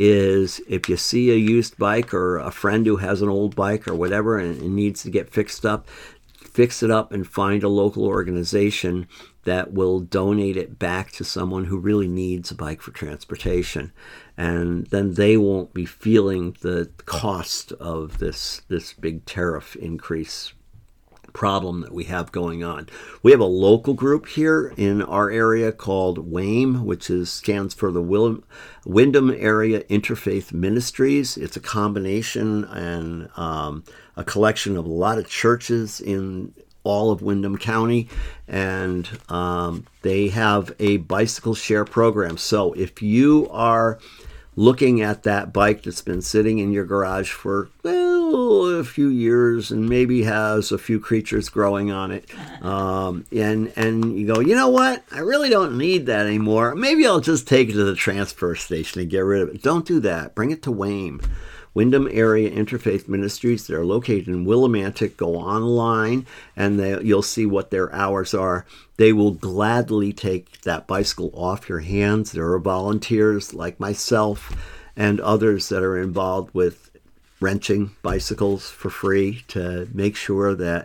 [SPEAKER 2] is if you see a used bike or a friend who has an old bike or whatever and it needs to get fixed up, fix it up and find a local organization that will donate it back to someone who really needs a bike for transportation. And then they won't be feeling the cost of this this big tariff increase problem that we have going on. We have a local group here in our area called W A M E, which is stands for the Will- Windham Area Interfaith Ministries. It's a combination and um, a collection of a lot of churches in all of Windham County, and um, they have a bicycle share program. So if you are looking at that bike that's been sitting in your garage for well, a few years and maybe has a few creatures growing on it, um, and and you go, you know what, I really don't need that anymore. Maybe I'll just take it to the transfer station and get rid of it. Don't do that. Bring it to W A M E. Windham Area Interfaith Ministries. They're located in Willimantic. Go online and they, you'll see what their hours are. They will gladly take that bicycle off your hands. There are volunteers like myself and others that are involved with wrenching bicycles for free to make sure that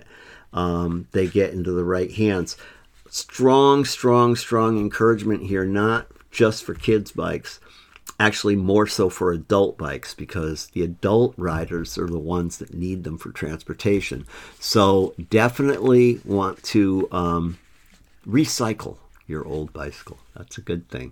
[SPEAKER 2] um, they get into the right hands. Strong, strong, strong encouragement here, not just for kids' bikes. Actually, more so for adult bikes, because the adult riders are the ones that need them for transportation. So definitely want to um, recycle your old bicycle. That's a good thing.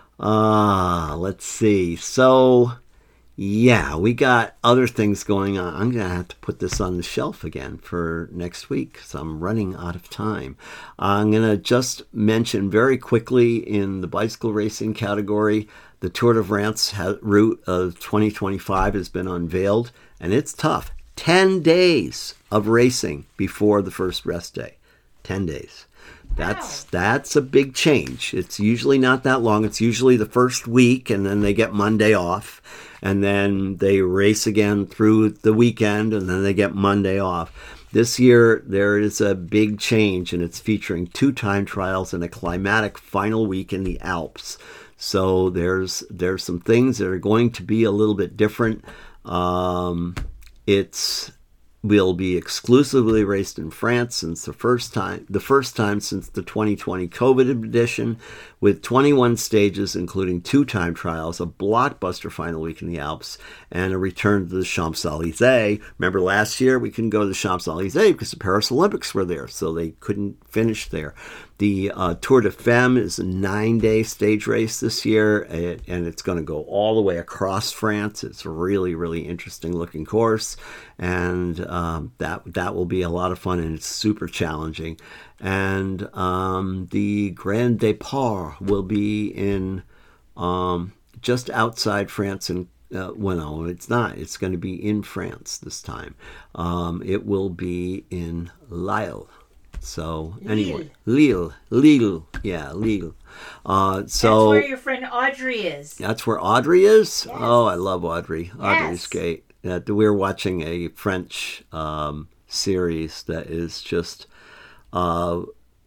[SPEAKER 2] Uh, let's see. So, yeah, we got other things going on. I'm going to have to put this on the shelf again for next week because I'm running out of time. I'm going to just mention very quickly in the bicycle racing category, the Tour de France route of twenty twenty-five has been unveiled, and it's tough. Ten days of racing before the first rest day. Ten days. That's wow. That's a big change. It's usually not that long. It's usually the first week, and then they get Monday off, and then they race again through the weekend, and then they get Monday off. This year, there is a big change, and it's featuring two time trials and a climatic final week in the Alps. So there's there's some things that are going to be a little bit different. Um, it's will be exclusively raced in France since the first time the first time since the twenty twenty COVID edition, with twenty-one stages, including two time trials, a blockbuster final week in the Alps, and a return to the Champs-Élysées. Remember last year we couldn't go to the Champs-Élysées because the Paris Olympics were there, so they couldn't finish there. The uh, Tour de Femme is a nine-day stage race this year, and it's going to go all the way across France. It's a really, really interesting-looking course, and um, that that will be a lot of fun, and it's super challenging. And um, the Grand Départ will be in um, just outside France, and uh, well, no, it's not. It's going to be in France this time. Um, it will be in Lille. So anyway, Lille, Lille, yeah, Lille. Uh, so
[SPEAKER 3] that's where your friend Audrey is.
[SPEAKER 2] That's where Audrey is.
[SPEAKER 3] Yes.
[SPEAKER 2] Oh, I love Audrey.
[SPEAKER 3] Yes.
[SPEAKER 2] Audrey's great. Uh, we're watching a French um, series that is just, uh,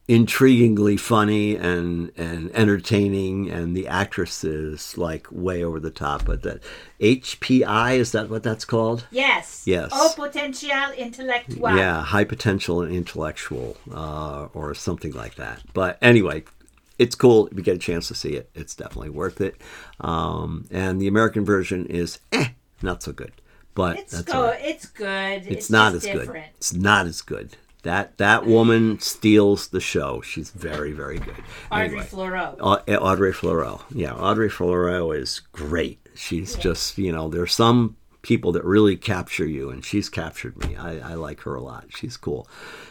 [SPEAKER 2] intriguingly funny and and entertaining, and the actress is like way over the top. But that H P I, is that what that's called?
[SPEAKER 3] Yes.
[SPEAKER 2] Yes.
[SPEAKER 3] Haut potential intellectual.
[SPEAKER 2] Yeah, high potential and intellectual, uh, or something like that. But anyway, it's cool. If you get a chance to see it, it's definitely worth it. Um, and the American version is eh, not so good. But
[SPEAKER 3] it's
[SPEAKER 2] that's
[SPEAKER 3] go-
[SPEAKER 2] all right.
[SPEAKER 3] It's good.
[SPEAKER 2] It's,
[SPEAKER 3] it's
[SPEAKER 2] not
[SPEAKER 3] just
[SPEAKER 2] as
[SPEAKER 3] different.
[SPEAKER 2] good. It's not as good. That that woman steals the show. She's very, very good.
[SPEAKER 3] Audrey
[SPEAKER 2] Anyway,
[SPEAKER 3] Fleurot.
[SPEAKER 2] Au- Audrey Fleurot. Yeah, Audrey Fleurot is great. She's
[SPEAKER 3] Yeah.
[SPEAKER 2] just, you know, there's some people that really capture you, and she's captured me. I, I like her a lot. She's cool.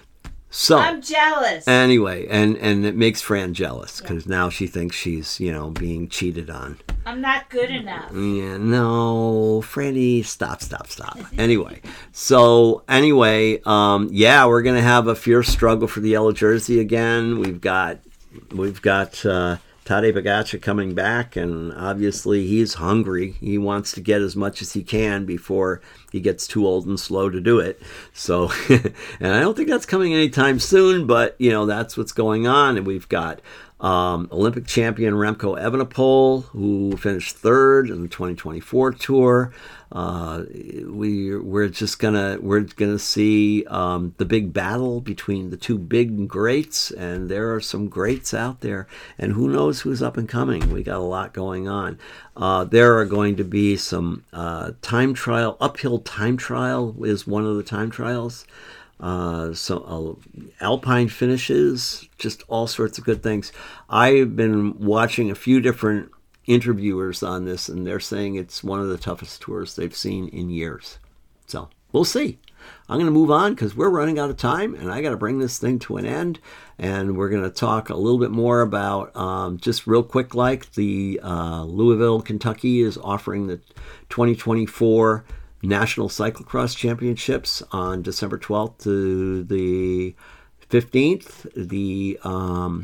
[SPEAKER 2] So
[SPEAKER 3] I'm jealous.
[SPEAKER 2] anyway, and, and it makes Fran jealous because yeah. now she thinks she's, you know, being cheated on.
[SPEAKER 3] I'm not good enough.
[SPEAKER 2] Yeah, no, Freddie, stop, stop, stop. Anyway, so anyway, um, yeah, we're gonna have a fierce struggle for the yellow jersey again. We've got, we've got uh, Tadej Pogačar coming back, and obviously he's hungry. He wants to get as much as he can before he gets too old and slow to do it. So, and I don't think that's coming anytime soon. But you know, that's what's going on, and we've got. Um, Olympic champion Remco Evenepoel, who finished third in the twenty twenty-four Tour. Uh, we we're just gonna we're gonna see um, the big battle between the two big greats, and there are some greats out there, and who knows who's up and coming. We got a lot going on. Uh, there are going to be some uh, time trial, uphill time trial is one of the time trials. Uh, so uh, alpine finishes, just all sorts of good things. I've been watching a few different interviewers on this, and they're saying it's one of the toughest tours they've seen in years. So we'll see. I'm going to move on because we're running out of time, and I got to bring this thing to an end. And we're going to talk a little bit more about, um, just real quick, like the uh, Louisville, Kentucky is offering the twenty twenty-four National Cyclocross Championships on December twelfth to the fifteenth. The um,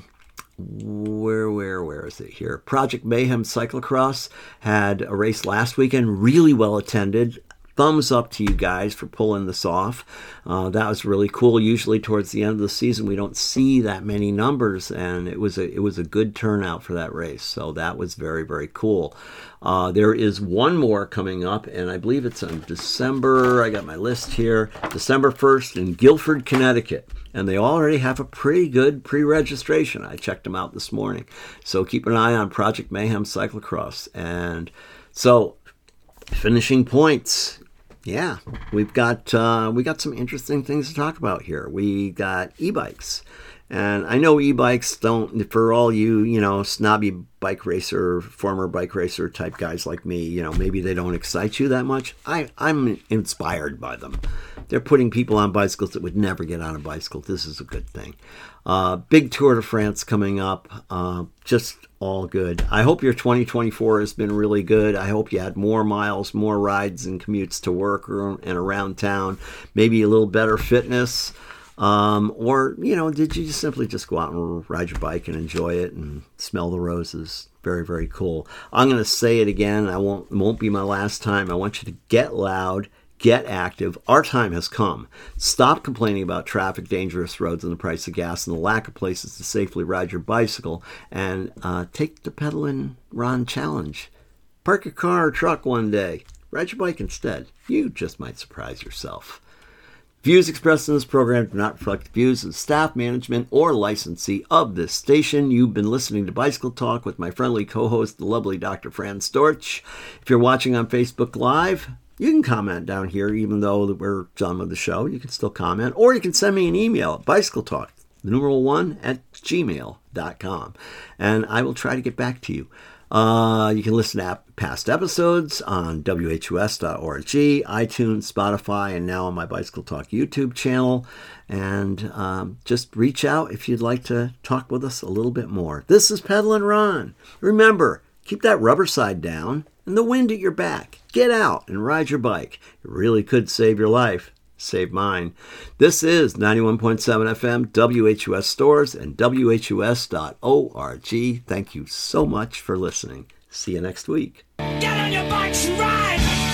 [SPEAKER 2] where where where is it here? Project Mayhem Cyclocross had a race last weekend, really well attended. Thumbs up to you guys for pulling this off. Uh, that was really cool. Usually towards the end of the season, we don't see that many numbers, and it was a it was a good turnout for that race. So that was very, very cool. Uh, there is one more coming up, and I believe it's on December. I got my list here. December first in Guilford, Connecticut. And they already have a pretty good pre-registration. I checked them out this morning. So keep an eye on Project Mayhem Cyclocross. And so, finishing points. Yeah, we've got uh, we got some interesting things to talk about here. We got e-bikes. And I know e-bikes don't, for all you, you know, snobby bike racer, former bike racer type guys like me, you know, maybe they don't excite you that much. I, I'm inspired by them. They're putting people on bicycles that would never get on a bicycle. This is a good thing. Uh, big Tour de France coming up. Uh, just all good. I hope your twenty twenty-four has been really good. I hope you had more miles, more rides and commutes to work or, and around town. Maybe a little better fitness. Um, or, you know, did you simply just go out and ride your bike and enjoy it and smell the roses? Very, very cool. I'm going to say it again. I won't, it won't be my last time. I want you to get loud, get active. Our time has come. Stop complaining about traffic, dangerous roads, and the price of gas and the lack of places to safely ride your bicycle, and uh, take the Pedal and Ron challenge. Park your car or truck one day. Ride your bike instead. You just might surprise yourself. Views expressed in this program do not reflect the views of the staff, management, or licensee of this station. You've been listening to Bicycle Talk with my friendly co-host, the lovely Doctor Fran Storch. If you're watching on Facebook Live, you can comment down here, even though we're done with the show. You can still comment, or you can send me an email at bicycletalk, the numeral one, at gmail dot com, and I will try to get back to you. Uh, you can listen to past episodes on W H U S dot org, iTunes, Spotify, and now on my Bicycle Talk YouTube channel. And um, just reach out if you'd like to talk with us a little bit more. This is Pedal and Ron. Remember, keep that rubber side down and the wind at your back. Get out and ride your bike. It really could save your life. Save mine. This is ninety-one point seven F M, W H U S Stores, and W H U S dot org. Thank you so much for listening. See you next week.
[SPEAKER 1] Get on your bikes and ride!